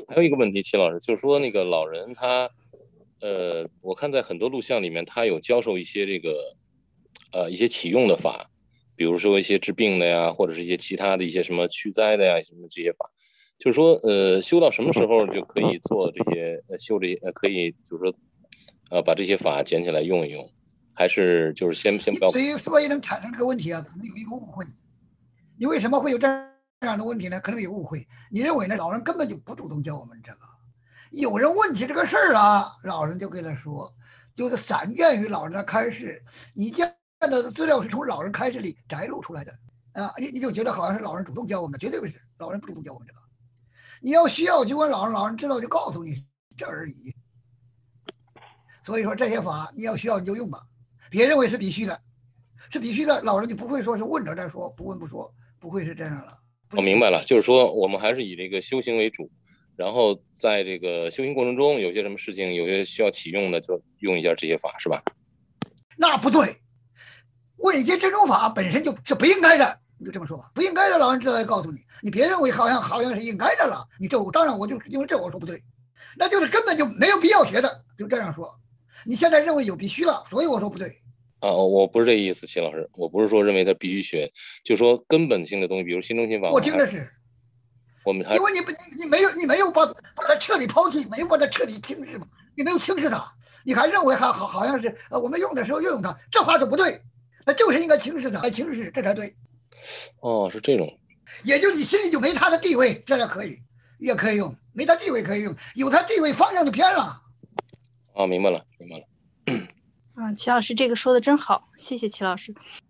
还有一个问题，齐老师，就是说那个老人他，我看在很多录像里面，他有教授一些这个，一些启用的法，比如说一些治病的呀，或者是一些其他的一些什么驱灾的呀，什么这些法，就是说，修到什么时候就可以做这些，修这些，可以就是说，把这些法捡起来用一用，还是就是先不要。 所以能产生这个问题啊，可能有一个误会。你为什么会有这样的问题呢？可能有误会。你认为呢？老人根本就不主动教我们这个。有人问起这个事儿了，老人就跟他说，就是散见于老人的开示。你见到的资料是从老人开示里摘录出来的啊，你就觉得好像是老人主动教我们，绝对不是，老人不主动教我们这个。你要需要就问老人，老人知道就告诉你这而已。所以说这些法你要需要你就用吧，别认为是必须的，是必须的，老人就不会说是问着再说，不问不说，不会是这样了。 我明白了，就是说我们还是以这个修行为主，然后在这个修行过程中，有些什么事情，有些需要启用的，就用一下这些法，是吧？ 那不对，问一些这种法本身就是不应该的，你就这么说吧，不应该的，老人知道要告诉你，你别认为好像是应该的了，你这当然我就因为这我说不对，那就是根本就没有必要学的，就这样说。你现在认为有必须了，所以我说不对。 我不是这意思，齐老师，我不是说认为他必须学，就是说根本性的东西，比如心中心法， 我听的是， 我们还因为你没有把它彻底抛弃，没有把它彻底轻视嘛，你没有轻视它，你还认为好像是我们用的时候用它，这话就不对，那就是应该轻视它，来轻视这才对。 哦，是这种， 也就你心里就没他的地位，这样可以，也可以用，没他地位可以用，有他地位方向就偏了。 明白了，明白了。 齐老师这个说的真好，谢谢齐老师。